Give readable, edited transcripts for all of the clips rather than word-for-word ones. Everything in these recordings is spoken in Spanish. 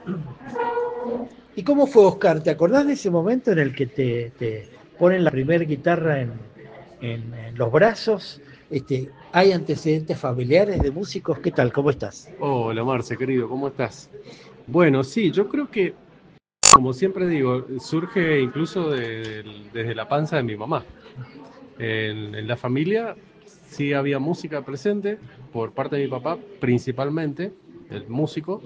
¿Y cómo fue, Oscar? ¿Te acordás de ese momento en el que te ponen la primera guitarra en los brazos? ¿Hay antecedentes familiares de músicos? ¿Qué tal? ¿Cómo estás? Hola Marce, querido, ¿cómo estás? Bueno, sí, yo creo que, como siempre digo, surge incluso desde la panza de mi mamá. En la familia sí había música presente por parte de mi papá, principalmente, el músico,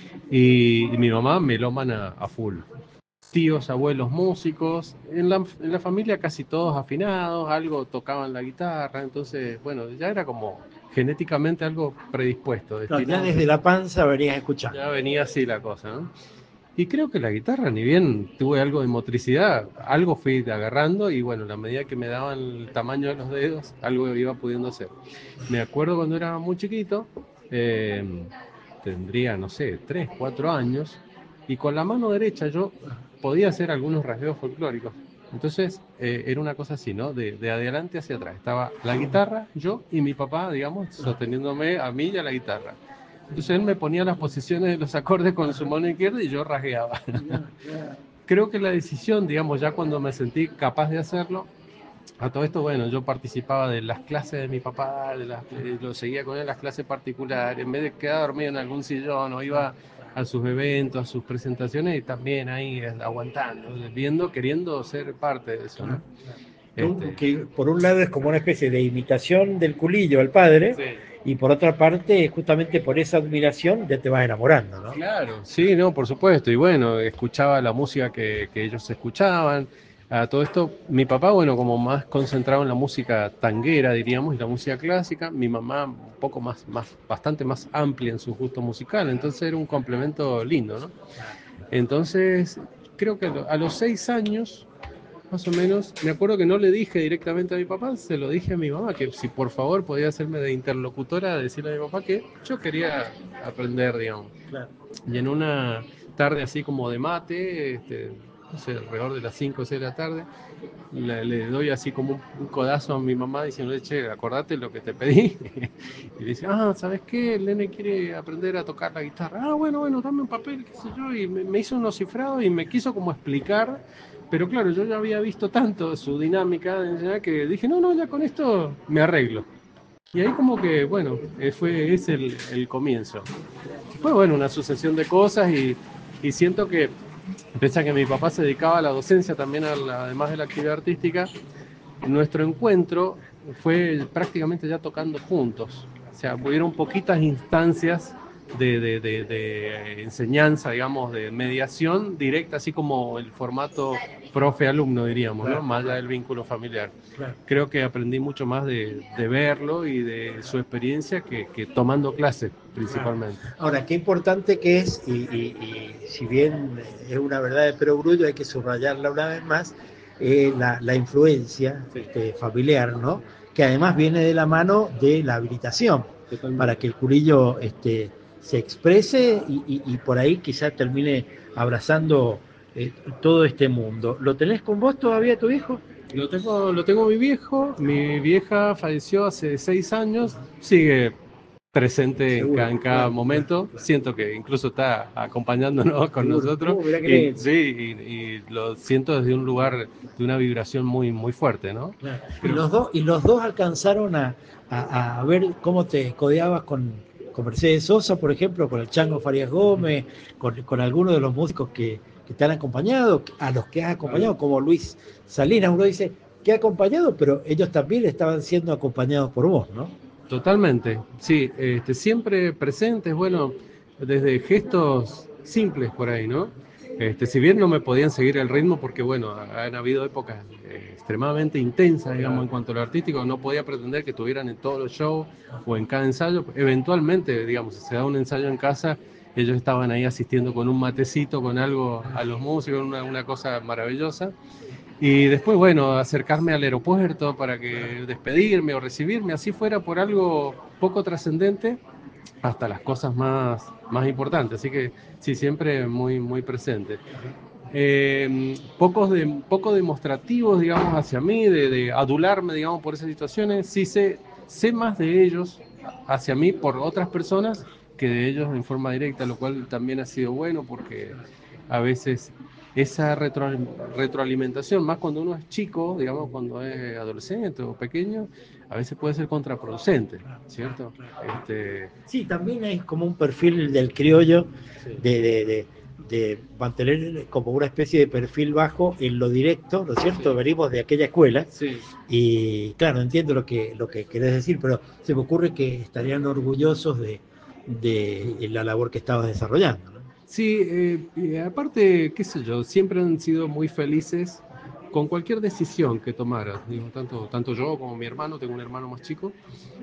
y mi mamá melómana a full. Tíos, abuelos músicos, en la familia casi todos afinados, algo tocaban la guitarra, entonces, bueno, ya era como genéticamente algo predispuesto, No, ya destinado. desde la panza venías escuchando. Ya venía así la cosa, ¿no? Y creo que la guitarra, ni bien tuve algo de motricidad, algo fui agarrando y bueno, a la medida que me daban el tamaño de los dedos, algo iba pudiendo hacer. Me acuerdo cuando era muy chiquito, eh, tendría, no sé, 3 4 años, y con la mano derecha yo podía hacer algunos rasgueos folclóricos. Entonces era una cosa así, ¿no? De adelante hacia atrás. Estaba la guitarra, yo y mi papá, digamos, sosteniéndome a mí y a la guitarra. Entonces él me ponía las posiciones de los acordes con su mano izquierda y yo rasgueaba. Creo que la decisión, digamos, ya cuando me sentí capaz de hacerlo, a todo esto, bueno, yo participaba de las clases de mi papá, lo seguía con él en las clases particulares, en vez de quedar dormido en algún sillón o iba a sus eventos, a sus presentaciones y también ahí aguantando, viendo, queriendo ser parte de eso, ¿no? Que por un lado es como una especie de imitación del culillo al padre, Sí. y por otra parte, justamente por esa admiración, ya te vas enamorando, ¿no? Claro, sí, no, por supuesto. Y bueno, escuchaba la música que ellos escuchaban. A todo esto, mi papá, bueno, como más concentrado en la música tanguera, diríamos, y la música clásica, mi mamá un poco bastante más amplia en su gusto musical, entonces era un complemento lindo, ¿no? Entonces, creo que a los 6 años, más o menos, me acuerdo que no le dije directamente a mi papá, se lo dije a mi mamá, que si por favor podía hacerme de interlocutora, decirle a mi papá que yo quería aprender, digamos. Claro. Y en una tarde así como de mate, no sé, alrededor de las 5 o 6 de la tarde, le doy así como un codazo a mi mamá diciéndole, che, acordate lo que te pedí. Y le dice, ¿sabes qué? El nene quiere aprender a tocar la guitarra. Bueno, bueno, dame un papel, qué sé yo. Y me hizo unos cifrados y me quiso como explicar. Pero claro, yo ya había visto tanto su dinámica de enseñar que dije, no, no, ya con esto me arreglo. Y ahí como que, bueno, es el comienzo. Fue bueno, una sucesión de cosas y siento que, pese a que mi papá se dedicaba a la docencia también, además de la actividad artística, nuestro encuentro fue prácticamente ya tocando juntos. O sea, hubieron poquitas instancias de enseñanza, digamos, de mediación directa, así como el formato profe-alumno, diríamos, ¿no? Claro, Más allá claro, del vínculo familiar. claro. Creo que aprendí mucho más de verlo y de su experiencia que tomando clases, Claro. principalmente. Ahora, qué importante que es, y si bien es una verdad de perogrullo, hay que subrayarla una vez más, la influencia Sí, familiar, ¿no? Que además viene de la mano de la habilitación, para totalmente. que el curillo se exprese y por ahí quizás termine abrazando todo este mundo. ¿Lo tenés con vos todavía, tu hijo? Lo tengo mi viejo, mi vieja falleció hace 6 años, sigue presente en Seguro, cada claro, claro, momento, claro. siento que incluso está acompañándonos con Seguro. nosotros Mirá qué y lindo. sí, y lo siento desde un lugar de una vibración muy, muy fuerte, ¿no? Claro. Creo, Y los dos alcanzaron a ver cómo te codeabas con Mercedes Sosa, por ejemplo, con el Chango Farías Gómez, con algunos de los músicos que te han acompañado, a los que has acompañado, como Luis Salinas. Uno dice que ha acompañado, pero ellos también estaban siendo acompañados por vos, ¿no? totalmente, sí, siempre presentes, bueno, desde gestos simples por ahí, ¿no? Si bien no me podían seguir el ritmo porque, bueno, han habido épocas extremadamente intensas, digamos, Claro. en cuanto a lo artístico, no podía pretender que estuvieran en todos los shows o en cada ensayo. Eventualmente, digamos, si se da un ensayo en casa, ellos estaban ahí asistiendo con un matecito, con algo a los músicos, una cosa maravillosa. Y después, bueno, acercarme al aeropuerto para que despedirme o recibirme, así fuera por algo poco trascendente, hasta las cosas más importantes. Así que sí, siempre muy, muy presente. Poco demostrativos, digamos, hacia mí, de adularme, digamos, por esas situaciones. Sí sé más de ellos hacia mí por otras personas que de ellos en forma directa, lo cual también ha sido bueno porque a veces esa retroalimentación, más cuando uno es chico, digamos, cuando es adolescente o pequeño, a veces puede ser contraproducente, ¿cierto? Sí, también hay como un perfil del criollo Sí. de mantener como una especie de perfil bajo en lo directo, ¿no es cierto? Sí. Venimos de aquella escuela Sí. y claro, entiendo lo que querés decir, pero se me ocurre que estarían orgullosos de la labor que estabas desarrollando, ¿no? Sí, y aparte, qué sé yo, siempre han sido muy felices con cualquier decisión que tomara. Digo, tanto yo como mi hermano, tengo un hermano más chico,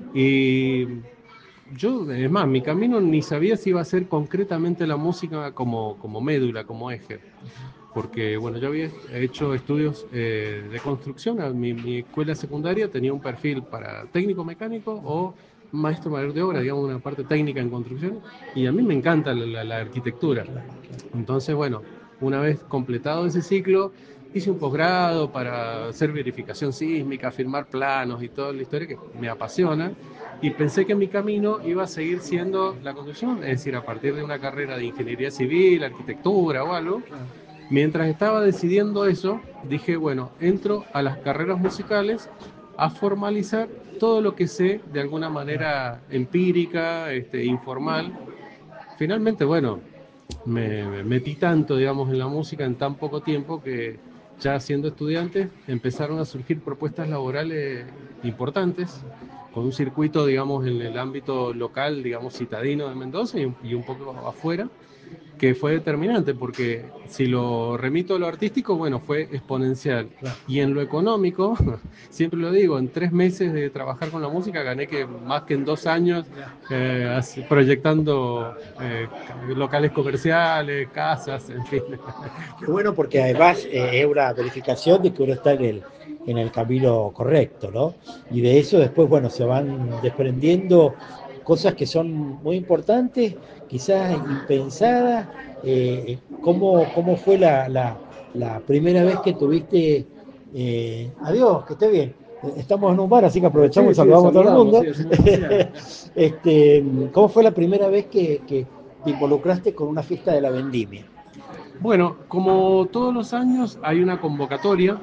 y yo, es más, mi camino ni sabía si iba a ser concretamente la música como médula, como eje, porque bueno, yo había hecho estudios de construcción, mi escuela secundaria tenía un perfil para técnico mecánico o maestro mayor de obra, digamos, una parte técnica en construcción, y a mí me encanta la arquitectura. Entonces, bueno, una vez completado ese ciclo, hice un posgrado para hacer verificación sísmica, firmar planos y toda la historia que me apasiona. Y pensé que mi camino iba a seguir siendo la construcción, es decir, a partir de una carrera de ingeniería civil, arquitectura o algo. Mientras estaba decidiendo eso, dije, bueno, entro a las carreras musicales a formalizar todo lo que sé de alguna manera empírica, informal. Finalmente, bueno, me metí tanto, digamos, en la música en tan poco tiempo que ya siendo estudiante empezaron a surgir propuestas laborales importantes con un circuito, digamos, en el ámbito local, digamos, citadino de Mendoza y un poco afuera, que fue determinante, porque si lo remito a lo artístico, bueno, fue exponencial. Claro. Y en lo económico, siempre lo digo, en 3 meses de trabajar con la música gané que más que en 2 años proyectando locales comerciales, casas, en fin. Qué bueno porque además es una verificación de que uno está en el camino correcto, ¿no? Y de eso después, bueno, se van desprendiendo cosas que son muy importantes, quizás impensadas. ¿Cómo fue la primera vez que tuviste... adiós, que esté bien. Estamos en un bar, así que aprovechamos Sí, y sí, saludamos a todo el saludamos, mundo. sí, hacemos comercial. ¿Cómo fue la primera vez que te involucraste con una fiesta de la vendimia? Bueno, como todos los años hay una convocatoria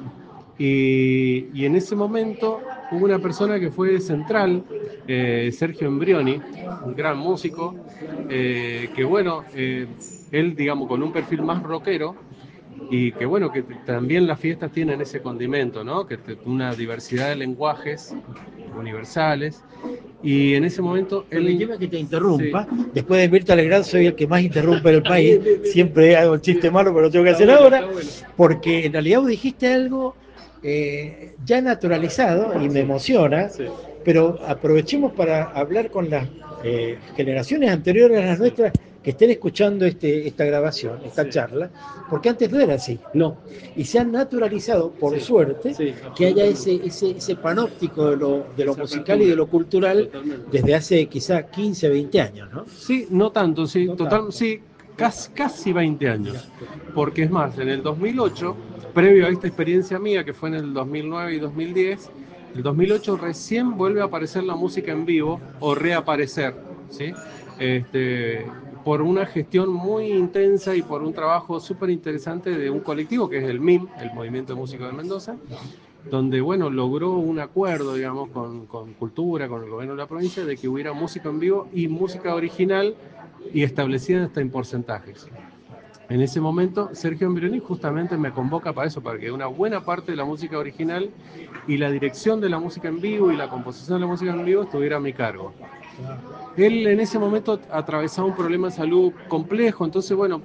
y en ese momento hubo una persona que fue central, Sergio Embrioni, un gran músico, que bueno, él digamos con un perfil más rockero y que bueno, que también las fiestas tienen ese condimento, ¿no? Una diversidad de lenguajes universales y en ese momento él... Permitime que te Sí. interrumpa. Después de Mirta Legrand soy el que más interrumpe en el país. Bien, bien, bien, bien. Siempre hago el chiste malo, pero lo tengo que Está hacer bueno, ahora. está bueno. Porque en realidad vos dijiste algo ya naturalizado y me emociona. Sí, Pero aprovechemos para hablar con las generaciones anteriores a las sí, nuestras que estén escuchando esta grabación, esta sí. charla, porque antes no era así. No, Y se han naturalizado, por sí, suerte, sí, que haya absolutamente. ese panóptico de lo Esa musical y de apertura, lo cultural totalmente. desde hace quizá 15, 20 años, ¿no? Sí, no tanto, sí, No total, tanto. sí, casi 20 años. Porque es más, en el 2008, previo a esta experiencia mía, que fue en el 2009 y 2010, el 2008 recién vuelve a aparecer la música en vivo o reaparecer, ¿sí? Este, por una gestión muy intensa y por un trabajo súper interesante de un colectivo que es el MIM, el Movimiento de Músicos de Mendoza, donde, bueno, logró un acuerdo, digamos, con Cultura, con el gobierno de la provincia, de que hubiera música en vivo y música original y establecida hasta en porcentajes. En ese momento, Sergio Embrioni justamente me convoca para eso, para que una buena parte de la música original y la dirección de la música en vivo y la composición de la música en vivo estuviera a mi cargo. Él en ese momento atravesaba un problema de salud complejo, entonces, bueno,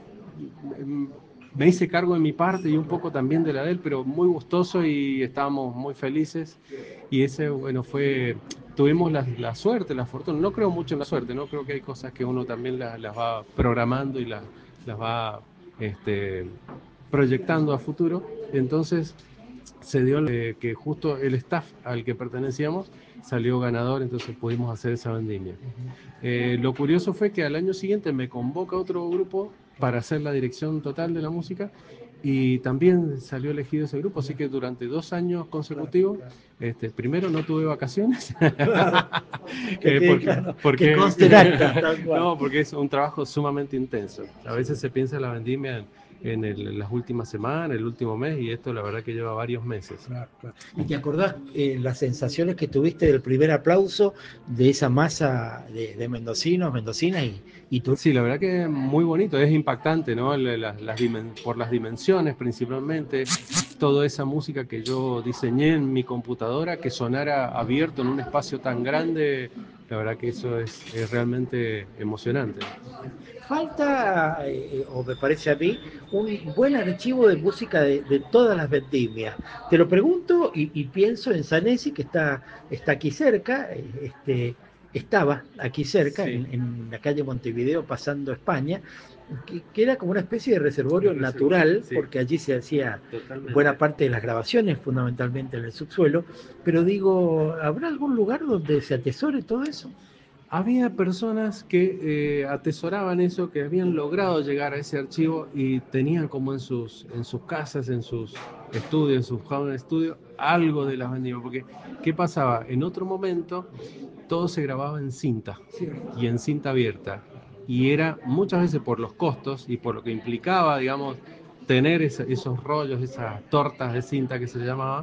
me hice cargo de mi parte y un poco también de la de él, pero muy gustoso y estábamos muy felices. Y ese, bueno, tuvimos la suerte, la fortuna. No creo mucho en la suerte, no creo que hay cosas que uno también las va programando y las va este, proyectando a futuro. Entonces se dio que justo el staff al que pertenecíamos salió ganador, entonces pudimos hacer esa vendimia. Lo curioso fue que al año siguiente me convoca otro grupo para hacer la dirección total de la música y también salió elegido ese grupo, así que durante 2 años consecutivos, primero no tuve vacaciones, Que quede porque, claro, que porque, conste en acta, tal cual. no, porque es un trabajo sumamente intenso. A veces se piensa en la vendimia en las últimas semanas, el último mes, y esto la verdad que lleva varios meses. Claro, claro. ¿Y te acordás las sensaciones que tuviste del primer aplauso de esa masa de mendocinos, mendocinas y tú? Sí, la verdad que es muy bonito, es impactante, ¿no? Por las dimensiones principalmente, toda esa música que yo diseñé en mi computadora, que sonara abierto en un espacio tan grande, la verdad que eso es realmente emocionante. Falta, o me parece a mí, un buen archivo de música de todas las vendimias. Te lo pregunto y pienso en Sanesi, que está aquí cerca, estaba aquí cerca, Sí, en la calle Montevideo, pasando España, que era como una especie de reservorio reservorio, natural, sí, porque allí se hacía buena totalmente. parte de las grabaciones, fundamentalmente en el subsuelo. Pero digo, ¿habrá algún lugar donde se atesore todo eso? Había personas que atesoraban eso, que habían logrado llegar a ese archivo y tenían como en sus casas, en sus estudios, en sus home studios, algo de las vendimias. Porque, ¿qué pasaba? En otro momento todo se grababa en cinta y en cinta abierta. Y era muchas veces por los costos y por lo que implicaba, digamos, tener esos rollos, esas tortas de cinta que se llamaba,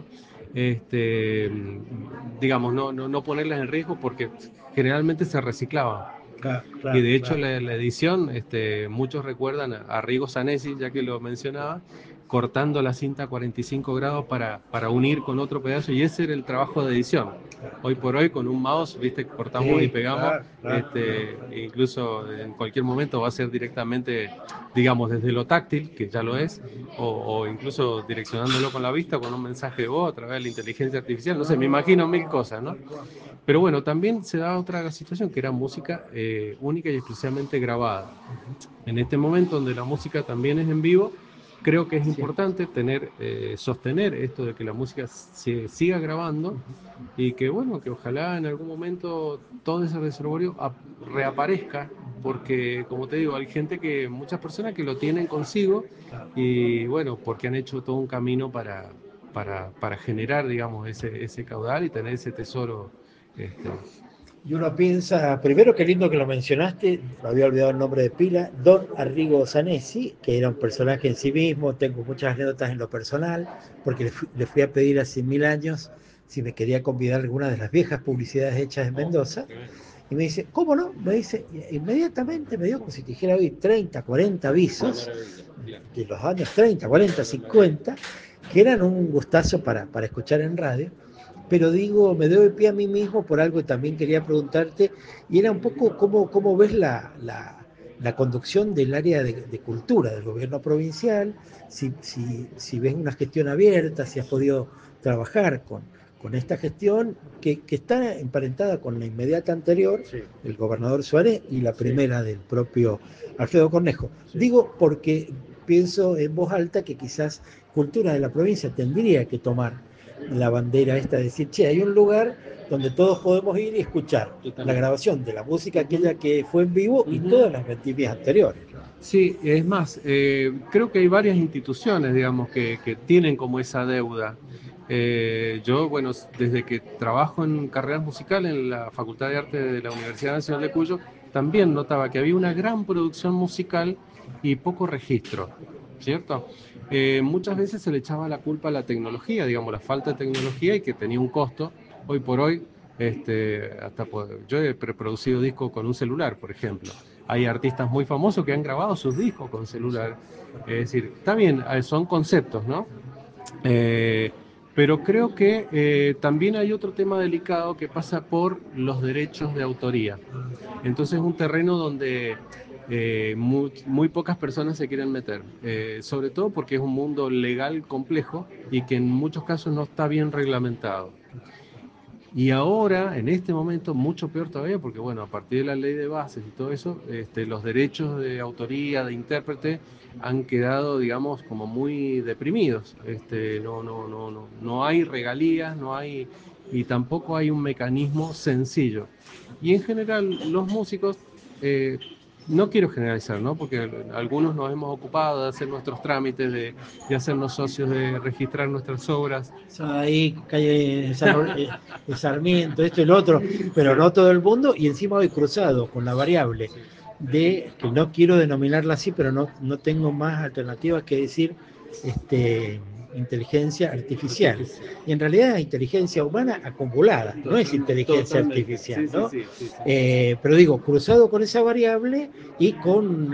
este, digamos, no ponerlas en riesgo porque generalmente se reciclaban. Claro, Y claro, de hecho claro. la edición, muchos recuerdan a Rigo Sanesi, ya que lo mencionaba, cortando la cinta a 45 grados para unir con otro pedazo, y ese era el trabajo de edición. Hoy por hoy con un mouse, viste, cortamos y Sí, pegamos, claro, claro, claro. incluso en cualquier momento va a ser directamente, digamos, desde lo táctil, que ya lo es, o incluso direccionándolo con la vista, con un mensaje de voz a través de la inteligencia artificial, no sé, me imagino mil cosas, ¿no? Tal cual, tal Pero cual. bueno, también se da otra situación que era música única y exclusivamente grabada. En este momento donde la música también es en vivo, creo que es Sí. importante sostener esto de que la música se siga grabando y que bueno, que ojalá en algún momento todo ese reservorio reaparezca, porque como te digo, hay muchas personas que lo tienen consigo Claro. y bueno, porque han hecho todo un camino para generar, digamos, ese caudal y tener ese tesoro. Este, Y uno piensa, primero qué lindo que lo mencionaste, me había olvidado el nombre de pila, Don Arrigo Sanesi, que era un personaje en sí mismo, tengo muchas anécdotas en lo personal, porque le fui a pedir hace 1000 años si me quería convidar a alguna de las viejas publicidades hechas en Mendoza, y me dice, ¿cómo no? Me dice, inmediatamente me dio como si te dijera hoy 30, 40 avisos de los años 30, 40, 50, que eran un gustazo para escuchar en radio. Pero digo, me doy pie a mí mismo por algo que también quería preguntarte, y era un poco cómo ves la conducción del área de cultura del gobierno provincial, si ves una gestión abierta, si has podido trabajar con esta gestión que está emparentada con la inmediata anterior, sí, el gobernador Suárez, y la sí, primera del propio Alfredo Cornejo. sí. Digo porque pienso en voz alta que quizás cultura de la provincia tendría que tomar la bandera esta de decir, che, hay un lugar donde todos podemos ir y escuchar la Totalmente. grabación de la música Ujú, aquella que fue en vivo y ujú. todas las vendimias anteriores. Sí, es más, creo que hay varias instituciones, digamos, que tienen como esa deuda. Yo, bueno, desde que trabajo en carreras musicales en la Facultad de Arte de la Universidad Nacional de Cuyo, también notaba que había una gran producción musical y poco registro, ¿cierto? Muchas veces se le echaba la culpa a la tecnología, digamos, la falta de tecnología y que tenía un costo. Hoy por hoy, yo he preproducido discos con un celular, por ejemplo. Hay artistas muy famosos que han grabado sus discos con celular. Es decir, está bien, son conceptos, ¿no? Eh, pero creo que también hay otro tema delicado que pasa por los derechos de autoría. Entonces es un terreno donde muy pocas personas se quieren meter, sobre todo porque es un mundo legal complejo y que en muchos casos no está bien reglamentado. Y ahora, en este momento, mucho peor todavía, porque bueno, a partir de la ley de bases y todo eso, los derechos de autoría, de intérprete, han quedado, digamos, como muy deprimidos. No hay regalías, no hay, y tampoco hay un mecanismo sencillo. Y en general, los músicos, eh, no quiero generalizar, ¿no? Porque algunos nos hemos ocupado de hacer nuestros trámites, de hacernos socios, de registrar nuestras obras. Ahí calle Sarmiento, esto y lo otro, pero no todo el mundo, y encima voy cruzado con la variable de, que no quiero denominarla así, pero no tengo más alternativas que decir inteligencia artificial. Y en realidad es inteligencia humana acumulada, no es inteligencia artificial, ¿no? Pero digo, cruzado con esa variable y con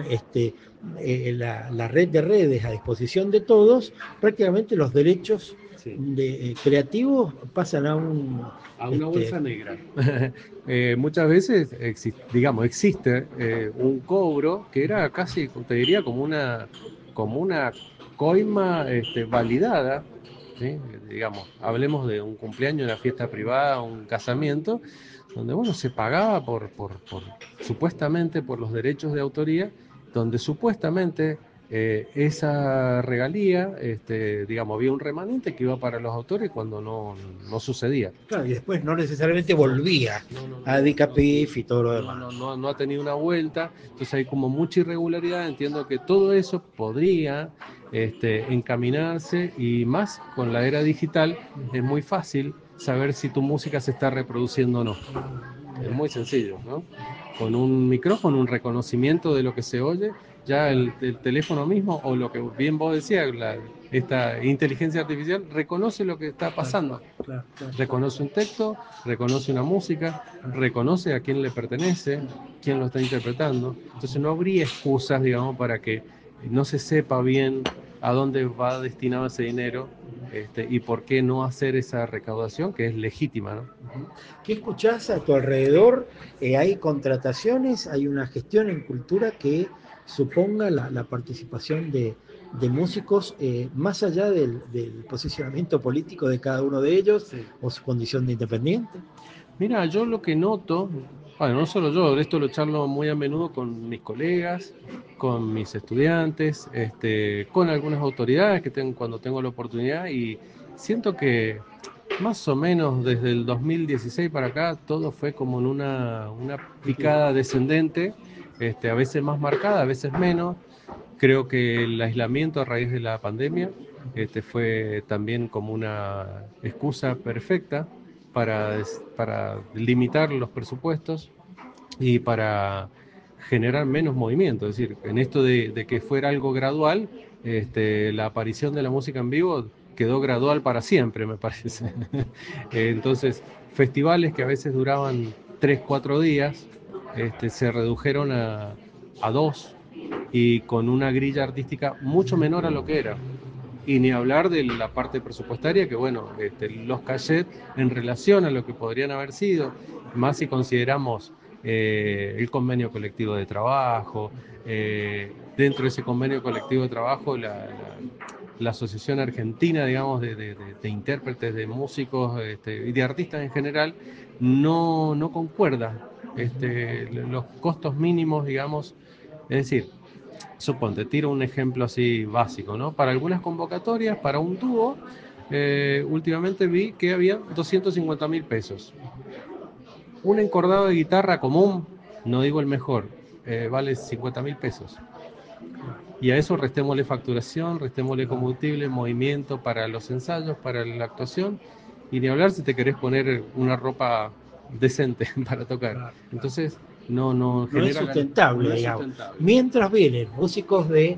la red de redes a disposición de todos, prácticamente los derechos creativos pasan a una bolsa negra. Muchas veces existe un cobro que era casi, te diría, como una coima validada, ¿sí? Digamos, hablemos de un cumpleaños, una fiesta privada, un casamiento, donde bueno, se pagaba supuestamente por los derechos de autoría, donde supuestamente esa regalía, digamos, había un remanente que iba para los autores cuando no sucedía. Claro, y después no necesariamente volvía a DICAPIF y todo lo demás. No ha tenido una vuelta, entonces hay como mucha irregularidad. Entiendo que todo eso podría encaminarse, y más con la era digital es muy fácil saber si tu música se está reproduciendo o no. Es muy sencillo, ¿no? Con un micrófono, un reconocimiento de lo que se oye, ya el teléfono mismo, o lo que bien vos decías, esta inteligencia artificial reconoce lo que está pasando. Claro. Reconoce un texto, reconoce una música, reconoce a quién le pertenece, quién lo está interpretando. Entonces no habría excusas, digamos, para que no se sepa bien a dónde va destinado ese dinero, y por qué no hacer esa recaudación que es legítima, ¿no? ¿Qué escuchás a tu alrededor? ¿Hay contrataciones? ¿Hay una gestión en cultura que suponga la participación de músicos más allá del posicionamiento político de cada uno de ellos, sí, o su condición de independiente? Mira, yo lo que noto, bueno, no solo yo, esto lo charlo muy a menudo con mis colegas, con mis estudiantes, con algunas autoridades que tengo cuando tengo la oportunidad, y siento que más o menos desde el 2016 para acá todo fue como en una picada descendente, a veces más marcada, a veces menos. Creo que el aislamiento a raíz de la pandemia fue también como una excusa perfecta para limitar los presupuestos y para generar menos movimiento. Es decir, en esto de que fuera algo gradual, la aparición de la música en vivo quedó gradual para siempre, me parece. Entonces, festivales que a veces duraban 3, 4 días, se redujeron a 2, y con una grilla artística mucho menor a lo que era. Y ni hablar de la parte presupuestaria, que bueno, los cachets en relación a lo que podrían haber sido, más si consideramos el convenio colectivo de trabajo, dentro de ese convenio colectivo de trabajo, la Asociación Argentina, digamos, de intérpretes, de músicos y de artistas en general, no concuerda los costos mínimos, digamos. Es decir, suponte, tiro un ejemplo así básico, ¿no? Para algunas convocatorias, para un dúo, últimamente vi que había 250.000 pesos. Un encordado de guitarra común, no digo el mejor, vale 50.000 pesos. Y a eso restémosle facturación, restémosle combustible, movimiento para los ensayos, para la actuación, y ni hablar si te querés poner una ropa decente para tocar. Entonces, no es sustentable, digamos. Mientras vienen músicos de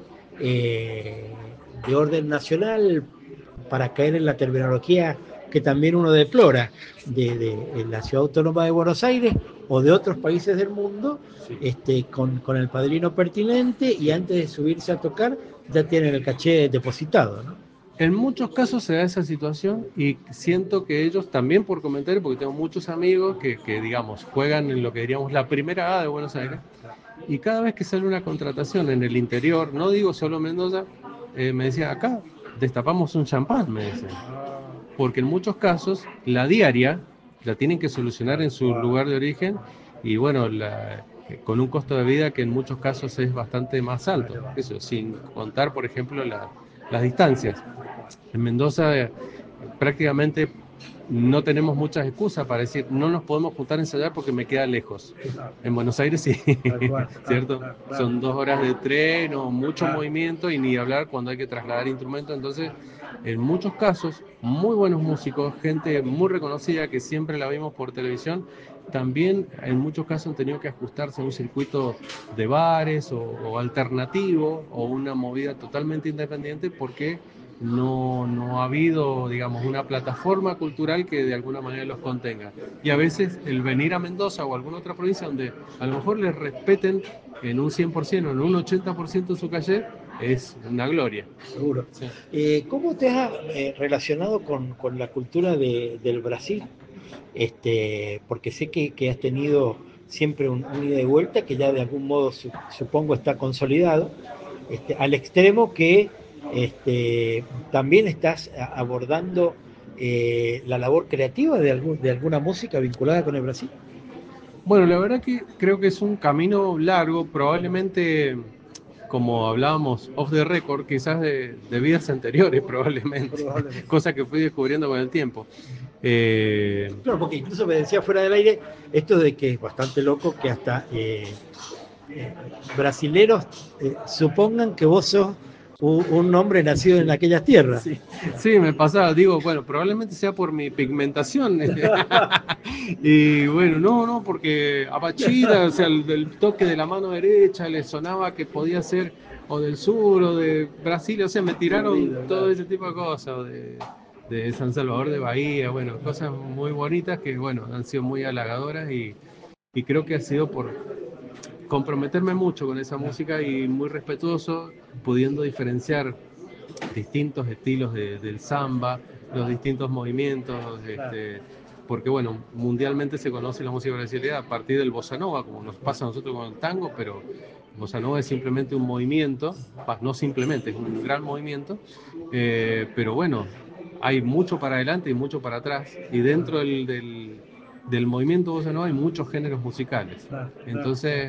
orden nacional, para caer en la terminología que también uno deplora de la ciudad autónoma de Buenos Aires o de otros países del mundo, con el padrino pertinente, y antes de subirse a tocar ya tienen el caché depositado, ¿no? En muchos casos se da esa situación, y siento que ellos también, por comentarios, porque tengo muchos amigos que digamos, juegan en lo que diríamos la primera A de Buenos Aires, y cada vez que sale una contratación en el interior, no digo solo Mendoza, me decía, acá destapamos un champán, me dicen. Porque en muchos casos la diaria la tienen que solucionar en su lugar de origen, y bueno, con un costo de vida que en muchos casos es bastante más alto, eso, sin contar, por ejemplo, las distancias. En Mendoza prácticamente no tenemos muchas excusas para decir, no nos podemos juntar a ensayar porque me queda lejos. En Buenos Aires sí, ¿cierto? Son 2 horas de tren o mucho movimiento y ni hablar cuando hay que trasladar instrumentos. Entonces, en muchos casos, muy buenos músicos, gente muy reconocida que siempre la vimos por televisión, también en muchos casos han tenido que ajustarse a un circuito de bares o alternativo o una movida totalmente independiente porque no ha habido, digamos, una plataforma cultural que de alguna manera los contenga. Y a veces el venir a Mendoza o a alguna otra provincia donde a lo mejor les respeten en un 100% o en un 80% su calle, es una gloria. Seguro. Sí. ¿Cómo te has relacionado con la cultura del Brasil? Porque sé que has tenido siempre un ida y vuelta que ya de algún modo supongo está consolidado, al extremo que también estás abordando la labor creativa de alguna música vinculada con el Brasil. Bueno, la verdad que creo que es un camino largo, probablemente, como hablábamos off the record, quizás de vidas anteriores, probablemente, Probablemente. cosa que fui descubriendo con el tiempo. Claro, porque incluso me decía fuera del aire esto de que es bastante loco que hasta brasileros supongan que vos sos un hombre nacido en aquellas tierras. Sí, sí, me pasaba, digo, bueno, probablemente sea por mi pigmentación. Y bueno, no, porque a Pachida, o sea, el toque de la mano derecha le sonaba que podía ser o del sur o de Brasil, o sea, me tiraron todo ese tipo de cosas, de San Salvador de Bahía, bueno, cosas muy bonitas que, bueno, han sido muy halagadoras y creo que ha sido por comprometerme mucho con esa música y muy respetuoso, pudiendo diferenciar distintos estilos del samba, los distintos movimientos, porque bueno, mundialmente se conoce la música brasileña a partir del bossa nova, como nos pasa a nosotros con el tango, pero bossa nova es simplemente un movimiento, no simplemente, es un gran movimiento, pero bueno, hay mucho para adelante y mucho para atrás, y dentro del movimiento bossa nova hay muchos géneros musicales. Entonces,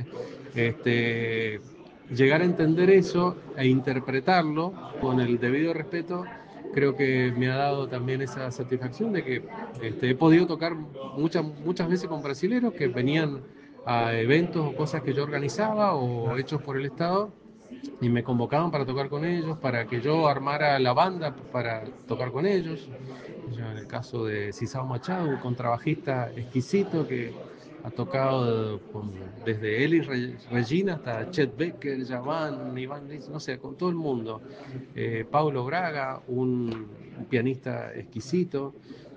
llegar a entender eso e interpretarlo con el debido respeto, creo que me ha dado también esa satisfacción de que he podido tocar muchas veces con brasileros que venían a eventos o cosas que yo organizaba o hechos por el Estado y me convocaban para tocar con ellos, para que yo armara la banda para tocar con ellos. Ya en el caso de Cisao Machado, un contrabajista exquisito que ha tocado desde Elis Regina hasta Chet Baker, Javan, Iván, no sé, con todo el mundo. Paulo Braga, un pianista exquisito.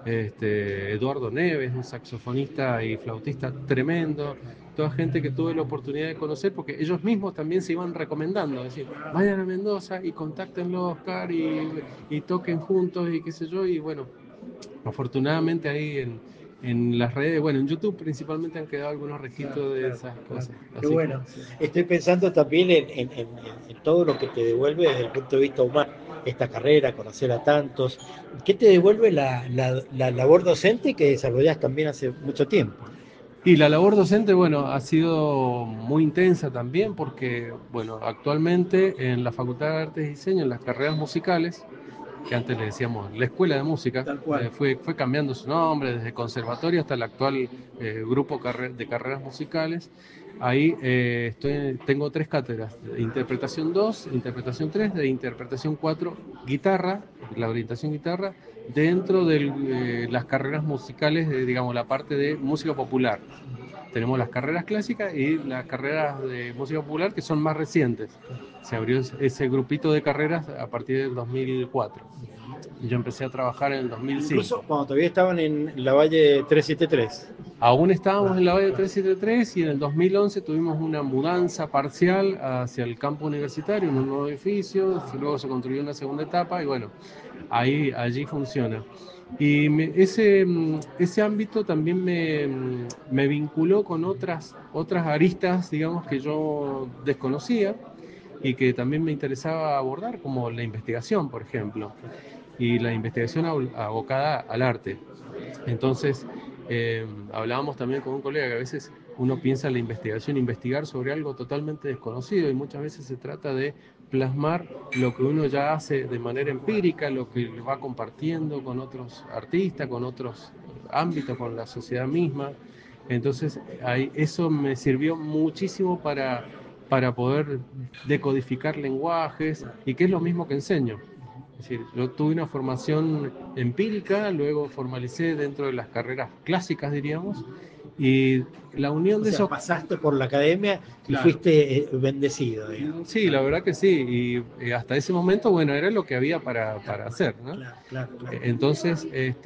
Eduardo Neves, un saxofonista y flautista tremendo. Toda gente que tuve la oportunidad de conocer porque ellos mismos también se iban recomendando, es decir, vayan a Mendoza y contáctenlo, Oscar, y toquen juntos y qué sé yo, y bueno, afortunadamente ahí en las redes, bueno, en YouTube principalmente han quedado algunos registros de esas cosas. Qué Así bueno. que, sí. Estoy pensando también en todo lo que te devuelve desde el punto de vista humano esta carrera, conocer a tantos. ¿Qué te devuelve la labor docente que desarrollás también hace mucho tiempo? Y la labor docente, bueno, ha sido muy intensa también porque, bueno, actualmente en la Facultad de Artes y Diseño, en las carreras musicales, que antes le decíamos la Escuela de Música, Tal cual. fue cambiando su nombre desde conservatorio hasta el actual grupo de carreras musicales. Ahí tengo 3 cátedras, de interpretación 2, interpretación 3, de interpretación 4, guitarra, la orientación guitarra, dentro de las carreras musicales, digamos, la parte de música popular. Tenemos las carreras clásicas y las carreras de música popular que son más recientes. Se abrió ese grupito de carreras a partir del 2004. Yo empecé a trabajar en el Incluso 2005. cuando todavía estaban en la Valle 373. Aún estábamos en la Valle 373 y en el 2011 tuvimos una mudanza parcial hacia el campo universitario en un nuevo edificio, luego se construyó una segunda etapa y bueno, allí funciona. Y ese ámbito también me vinculó con otras aristas, digamos, que yo desconocía y que también me interesaba abordar, como la investigación, por ejemplo, y la investigación abocada al arte. Entonces, hablábamos también con un colega que a veces uno piensa en la investigación, investigar sobre algo totalmente desconocido, y muchas veces se trata de plasmar lo que uno ya hace de manera empírica, lo que va compartiendo con otros artistas, con otros ámbitos, con la sociedad misma. Entonces, eso me sirvió muchísimo para poder decodificar lenguajes, y que es lo mismo que enseño. Es decir, yo tuve una formación empírica, luego formalicé dentro de las carreras clásicas, diríamos, y la unión O de sea, esos... pasaste por la academia y Claro. fuiste bendecido, digamos. Sí, la verdad que sí, y hasta ese momento, bueno, era lo que había para hacer, ¿no? Claro. Entonces,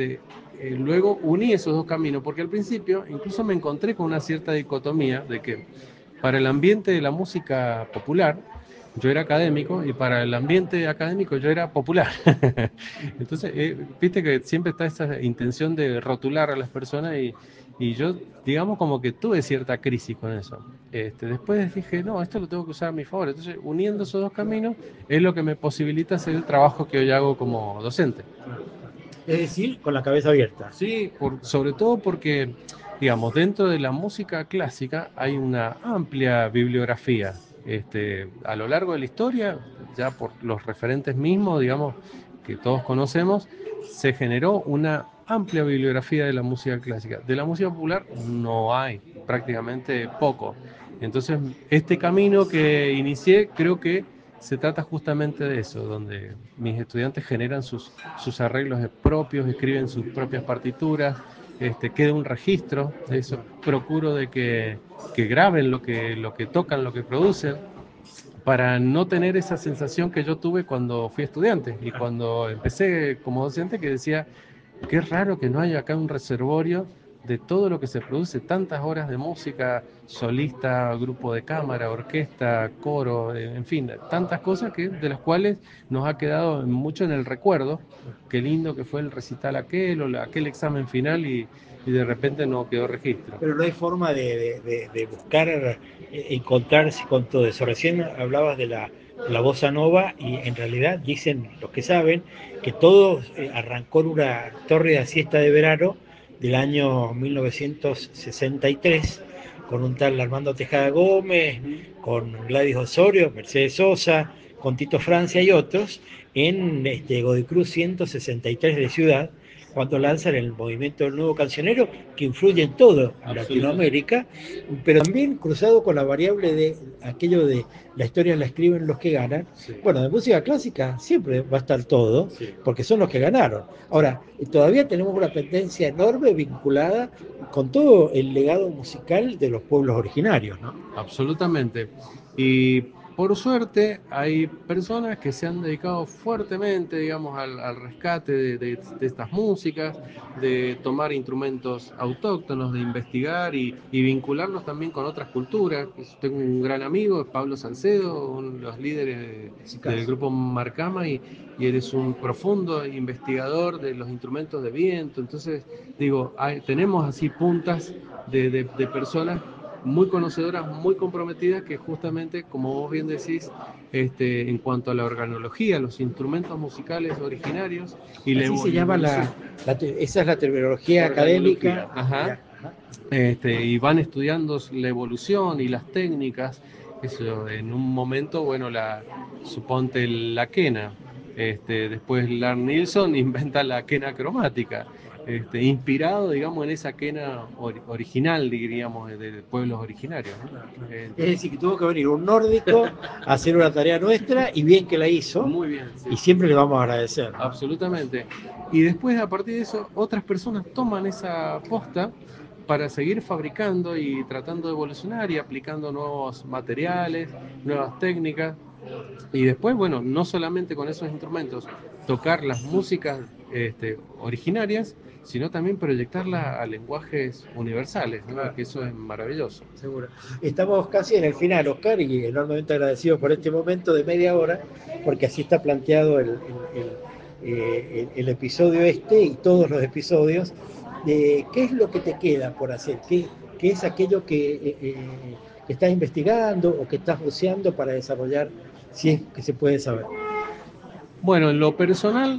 luego uní esos dos caminos, porque al principio incluso me encontré con una cierta dicotomía de que para el ambiente de la música popular yo era académico, y para el ambiente académico yo era popular. Entonces, viste que siempre está esa intención de rotular a las personas, y yo, digamos, como que tuve cierta crisis con eso. Después dije, no, esto lo tengo que usar a mi favor. Entonces, uniendo esos dos caminos es lo que me posibilita hacer el trabajo que hoy hago como docente. Es decir, con la cabeza abierta. Sí, sobre todo porque, digamos, dentro de la música clásica hay una amplia bibliografía. A lo largo de la historia, ya por los referentes mismos, digamos, que todos conocemos, se generó una amplia bibliografía de la música clásica. De la música popular no hay, prácticamente poco. Entonces, este camino que inicié, creo que se trata justamente de eso, donde mis estudiantes generan sus arreglos propios, escriben sus propias partituras, queda un registro de eso. Procuro de que graben lo que tocan, lo que producen, para no tener esa sensación que yo tuve cuando fui estudiante y cuando empecé como docente, que decía, qué raro que no haya acá un reservorio de todo lo que se produce, tantas horas de música, solista, grupo de cámara, orquesta, coro, en fin, tantas cosas de las cuales nos ha quedado mucho en el recuerdo. Qué lindo que fue el recital aquel o aquel examen final, y de repente no quedó registro. Pero no hay forma de buscar, encontrarse con todo eso. Recién hablabas de la bossa nova y en realidad dicen los que saben que todo arrancó en una tórrida siesta de verano del año 1963 con un tal Armando Tejada Gómez, con Gladys Osorio, Mercedes Sosa, con Tito Francia y otros, en Godicruz 163 de Ciudad, cuando lanzan el movimiento del nuevo cancionero, que influye en todo Latinoamérica, pero también cruzado con la variable de aquello de la historia la escriben los que ganan. Sí. Bueno, de música clásica siempre va a estar todo, sí, porque son los que ganaron. Ahora, todavía tenemos una pendencia enorme vinculada con todo el legado musical de los pueblos originarios, ¿no? Absolutamente. Y por suerte hay personas que se han dedicado fuertemente, digamos, al rescate de estas músicas, de tomar instrumentos autóctonos, de investigar y vincularlos también con otras culturas. Tengo un gran amigo, Pablo Salcedo, uno de los líderes del grupo Marcama, y él es un profundo investigador de los instrumentos de viento. Entonces, digo, tenemos así puntas de personas muy conocedoras, muy comprometidas, que justamente, como vos bien decís, en cuanto a la organología, los instrumentos musicales originarios y así se llama esa es la terminología académica. Ajá. Y van estudiando la evolución y las técnicas. Eso, en un momento, bueno, suponte la quena. Después Lars Nilsson inventa la quena cromática. Inspirado, digamos, en esa quena original, diríamos, de pueblos originarios, ¿no? Es decir, que tuvo que venir un nórdico a hacer una tarea nuestra, y bien que la hizo. Muy bien, sí. Y siempre le vamos a agradecer, ¿no? Absolutamente. Y después, a partir de eso, otras personas toman esa posta para seguir fabricando y tratando de evolucionar y aplicando nuevos materiales, nuevas técnicas. Y después, bueno, no solamente con esos instrumentos, tocar las músicas originarias, sino también proyectarlas a lenguajes universales, ¿no? Claro, que eso es maravilloso. Seguro. Estamos casi en el final, Oscar, y enormemente agradecidos por este momento de media hora, porque así está planteado el episodio y todos los episodios. ¿Qué es lo que te queda por hacer? ¿Qué es aquello que estás investigando o que estás buceando para desarrollar, si es que se puede saber? Bueno, en lo personal,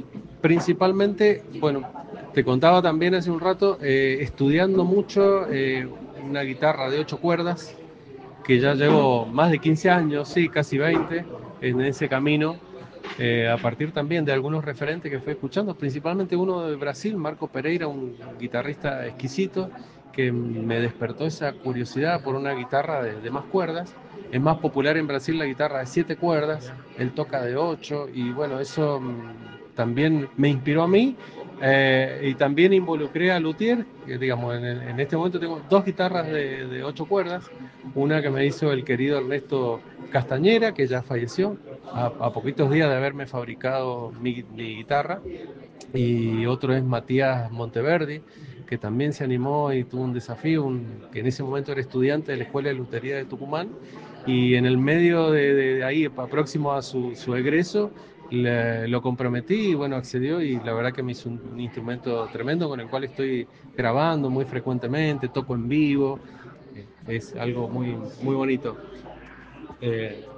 principalmente, bueno, te contaba también hace un rato, estudiando mucho una guitarra de 8 cuerdas, que ya llevo más de 15 años, sí, casi 20, en ese camino, a partir también de algunos referentes que fui escuchando, principalmente uno de Brasil, Marco Pereira, un guitarrista exquisito, que me despertó esa curiosidad por una guitarra de más cuerdas. Es más popular en Brasil la guitarra de 7 cuerdas, él toca de 8 y bueno, eso también me inspiró a mí, y también involucré a luthier, que, digamos, en este momento tengo 2 guitarras de 8 cuerdas, una que me hizo el querido Ernesto Castañera, que ya falleció, a poquitos días de haberme fabricado mi guitarra, y otro es Matías Monteverdi, que también se animó y tuvo un desafío, que en ese momento era estudiante de la Escuela de Lutería de Tucumán, y en el medio de ahí, próximo a su egreso, lo comprometí y bueno, accedió, y la verdad que me hizo un instrumento tremendo con el cual estoy grabando muy frecuentemente, toco en vivo, es algo muy, muy bonito.